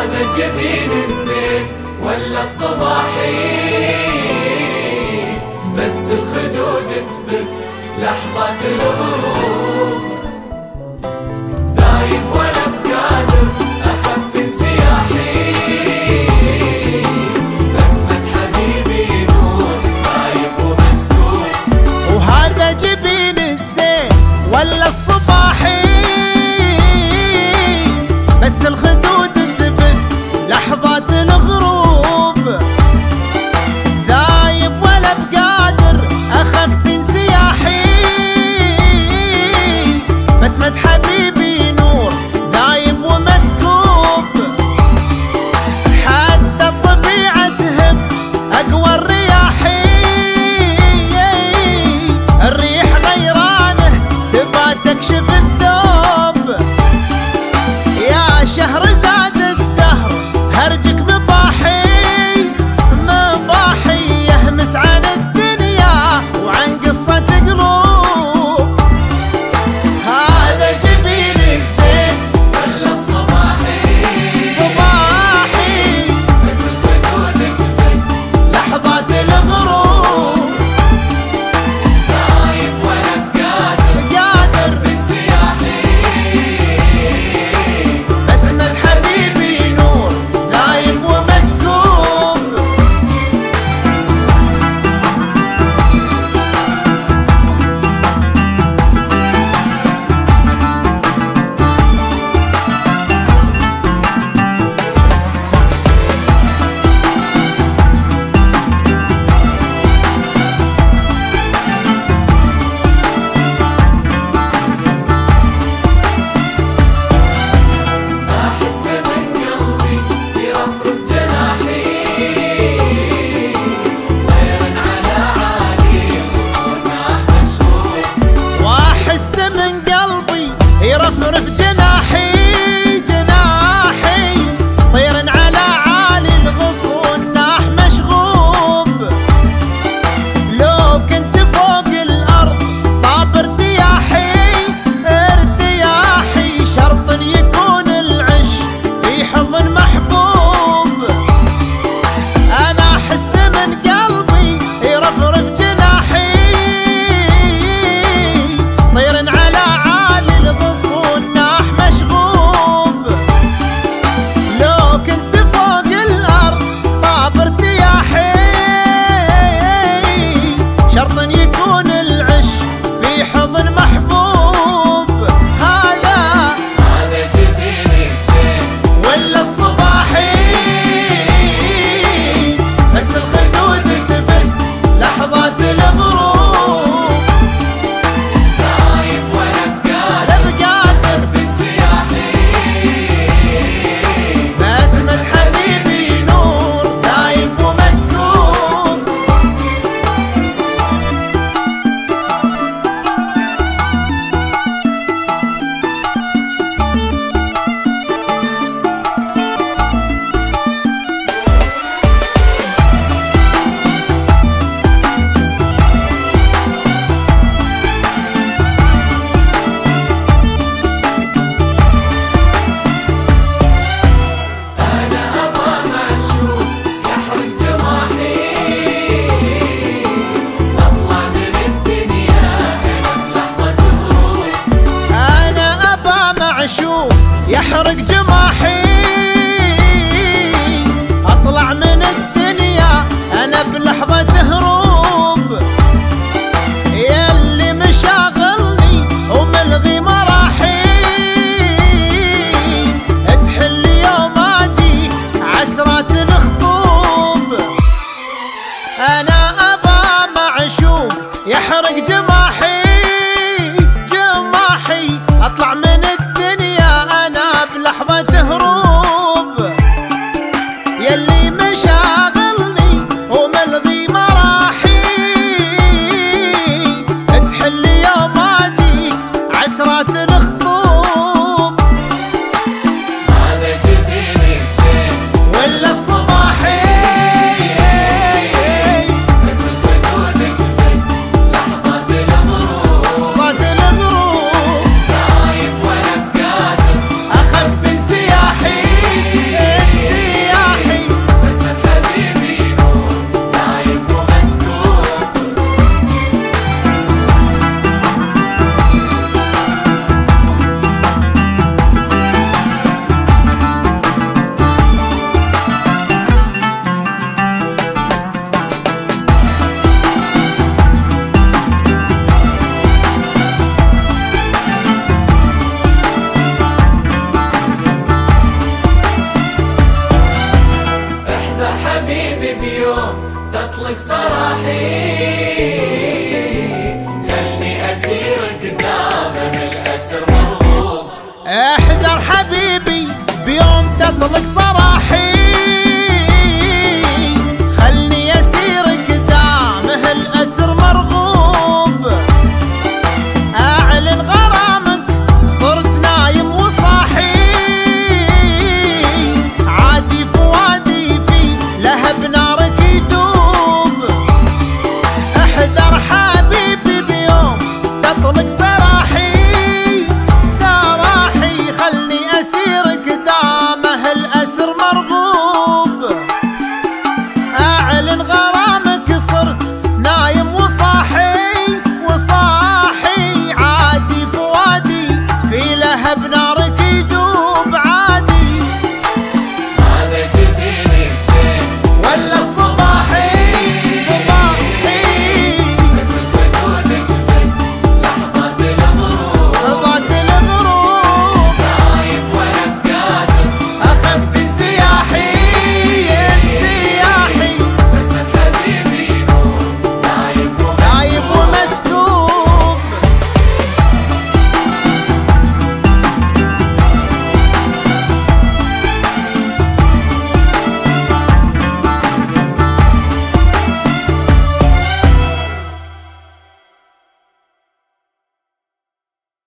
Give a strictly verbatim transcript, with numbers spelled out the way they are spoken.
هذا جبين الزين ولا الصباحي، بس الخدود تبث لحظات الغروب. دايب ولا بقادر أخف انسياحي، بسمة حبيبي نور غايب ومسكوب. وهذا جبين الزين ولا الصباحي، بس الخدود تبث لحظات الغروب. ذايب ولا بقادر أخف انسياحي، بسمة حبيبي نور ذايب ومسكوب. حتى الطبيعة تهب أقوى الرياحي، الريح غيرانه تبى تكشف الثوب. يا شهر زاد الدهر هرجك مباحي، مباحي يهمس عن الدنيا وعن قصة قلوب. هذا جبين الزين ولا الصباحي، صباحي، بس الخدود تبث لحظات الغروب. دايب ولا بقادر قادر انسياحي، بسمة حبيبي نور دايب ومسكوب. أحس من قلبي يرفرف جناحي، طير على عالي وصرناح مشهور. واحس من قلبي يرفرف جناحي، جناحي طير على عالي الغصون ناح مشغوب. لو كنت فوق الارض طاب ارتياحي، ارتياحي شرط يكون العش في حضن محبوب. انا احس من قلبي يرفرف جناحي، طير على عالي الغصون ناح مشغوب. لو كنت فوق الارض طاب ارتياحي، شرط يكون العش في حضن محبوب. هذا هذا جبين الزين ولا الصباحي، بس الخدود تبث لحظات الغروب. دايب ولا بقادر بقادر انسياحي، بسمة حبيبي نور دايب ومسكوب. أنا أبغى معشوق يحرق جراحي، أطلع من الدنيا أنا بلحظة هروب. أنا أبا معشوق يحرق جماحي، أطلع من الدنيا أنا بلحظة هروب. ياللي مشاغلني وملغي مراحي، تحل يوم أجي عسرات الخطوب. أنا أبا معشوق يحرق جماحي، جماحي أطلع من الدنيا أنا بلحظة هروب. تطلق سراحي، خلني أسير قدامه الأسر مرغوب. احذر حبيبي بيوم تطلق سراحي،